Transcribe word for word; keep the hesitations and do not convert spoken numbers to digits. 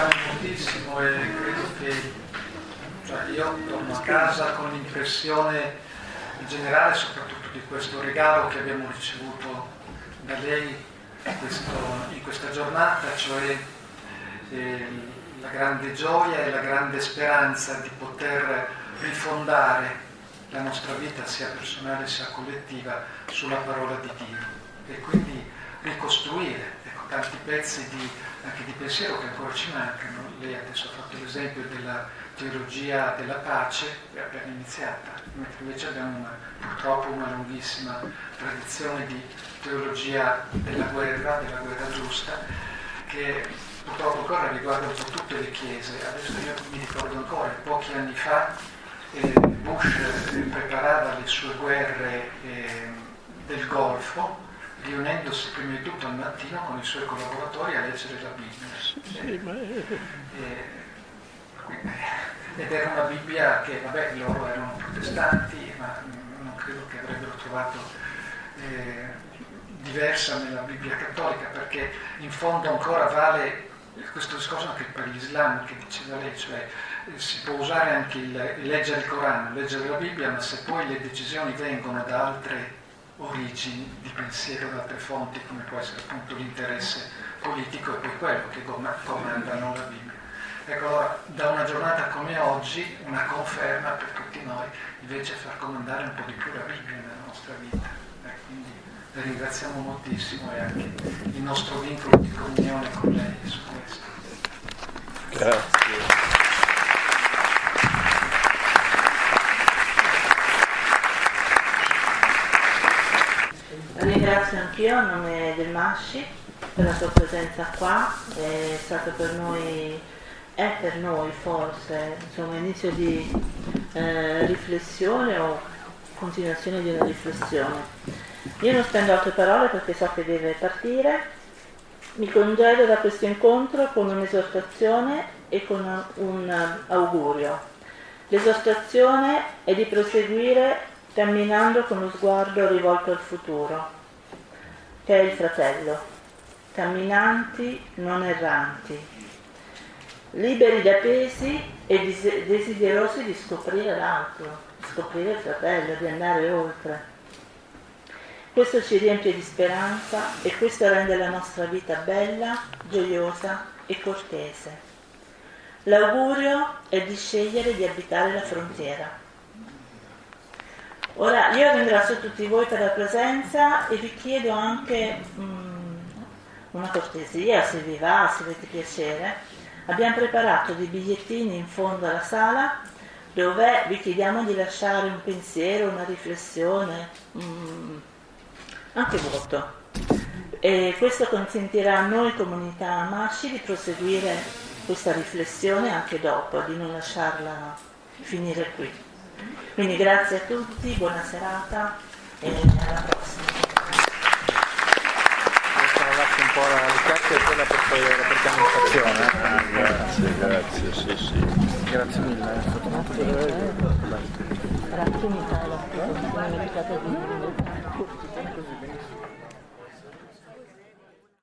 ringraziamo moltissimo e credo che cioè, io torno a casa con l'impressione in generale soprattutto di questo regalo che abbiamo ricevuto da lei in, questo, in questa giornata, cioè eh, la grande gioia e la grande speranza di poter rifondare la nostra vita sia personale sia collettiva sulla parola di Dio e quindi ricostruire ecco, tanti pezzi di, anche di pensiero che ancora ci mancano. Lei adesso ha fatto l'esempio della teologia della pace e abbiamo iniziata, mentre invece abbiamo una, purtroppo una lunghissima tradizione di teologia della guerra, della guerra giusta, che purtroppo ancora riguarda un po' tutte le chiese. Adesso io mi ricordo ancora, pochi anni fa eh, Bush preparava le sue guerre eh, del Golfo, riunendosi prima di tutto al mattino con i suoi collaboratori a leggere la Bibbia. Sì, ma è... eh, ed era una Bibbia che, vabbè, loro erano protestanti, ma non credo che avrebbero trovato eh, diversa nella Bibbia cattolica, perché in fondo ancora vale questo discorso anche per l'Islam che diceva lei, cioè eh, si può usare anche il, il leggere il Corano, leggere la Bibbia, ma se poi le decisioni vengono da altre origini di pensiero, da altre fonti, come può essere appunto l'interesse politico, e poi quello che comandano la Bibbia. Ecco, allora, da una giornata come oggi, una conferma per tutti noi, invece far comandare un po' di più la Bibbia nella nostra vita. Eh, quindi la ringraziamo moltissimo e anche il nostro vincolo di comunione con lei su questo. Grazie. Ringrazio anch'io a nome del Masci per la sua presenza qua, è stato per noi, è per noi forse insomma inizio di eh, riflessione o continuazione di una riflessione. Io non spendo altre parole perché so che deve partire, mi congedo da questo incontro con un'esortazione e con un augurio. L'esortazione è di proseguire camminando con lo sguardo rivolto al futuro, che è il fratello, camminanti non erranti, liberi da pesi e desiderosi di scoprire l'altro, di scoprire il fratello, di andare oltre. Questo ci riempie di speranza e questo rende la nostra vita bella, gioiosa e cortese. L'augurio è di scegliere di abitare la frontiera. Ora io ringrazio tutti voi per la presenza e vi chiedo anche um, una cortesia, se vi va, se avete piacere. Abbiamo preparato dei bigliettini in fondo alla sala dove vi chiediamo di lasciare un pensiero, una riflessione, um, anche voto. E questo consentirà a noi, comunità Masci, di proseguire questa riflessione anche dopo, di non lasciarla finire qui. Quindi grazie a tutti, buona serata e alla prossima. Adesso lascio un po' la ricetta e quella per poi la presentazione. Ah, grazie, grazie, sì, sì. Grazie mille, è stato molto bello. Grazie Michele,